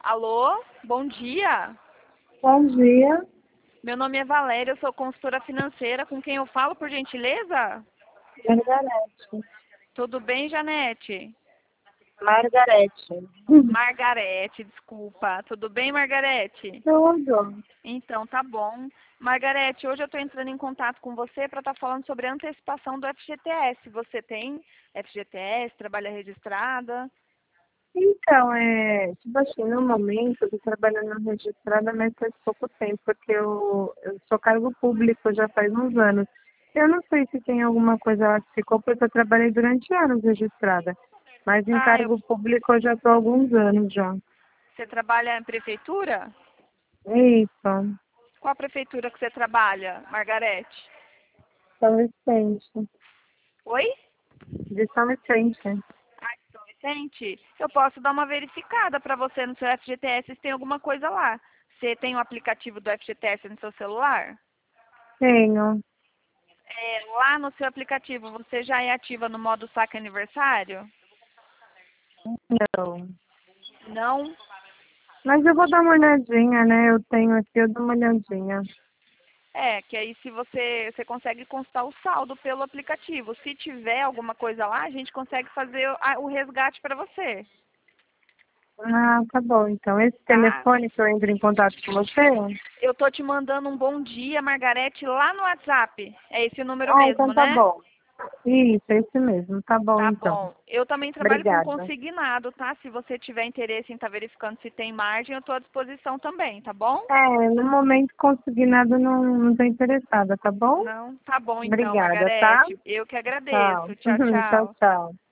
Alô, bom dia. Bom dia, Meu nome é Valéria, eu sou consultora financeira. Com quem eu falo, por gentileza? Margarete. Tudo bem, Janete? Margarete. Margarete, desculpa. Tudo bem, Margarete? Tudo. Então, tá bom. Margarete, hoje eu estou entrando em contato com você para estar falando sobre a antecipação do FGTS. Você tem FGTS, trabalha registrada? Então, tipo assim, no momento eu estou trabalhando registrada, mas faz pouco tempo, porque eu sou cargo público já faz uns anos. Eu não sei se tem alguma coisa lá que ficou, porque eu trabalhei durante anos registrada. Mas em Ah, cargo público eu já estou há alguns anos já. você trabalha em prefeitura? Isso, Qual prefeitura que você trabalha, Margarete? São Vicente. Oi? De São Vicente. Ah, São Vicente? Eu posso dar uma verificada para você no seu FGTS se tem alguma coisa lá. Você tem o aplicativo do FGTS no seu celular? Tenho. Lá no seu aplicativo, você já é ativa no modo saque aniversário? Não. Não? Mas eu vou dar uma olhadinha, né? Eu tenho aqui, eu dou uma olhadinha. Que aí se você consegue constar o saldo pelo aplicativo. Se tiver alguma coisa lá, a gente consegue fazer o resgate para você, Ah, tá bom. Então, esse tá? telefone que eu entro em contato com você? Eu tô te mandando um bom dia, Margarete, lá no WhatsApp. É esse o número Ah, então mesmo, tá né? bom. Isso, é esse mesmo. Tá bom, Tá então. bom. Eu também trabalho com Obrigada. consignado, tá? Se você tiver interesse em estar verificando se tem margem, eu estou à disposição também, tá bom? No momento consignado não tô interessada, tá bom? Não? Tá bom então, Obrigada, tá? Margarete. Eu que Tchau. agradeço. Tchau, Tchau, tchau. tchau.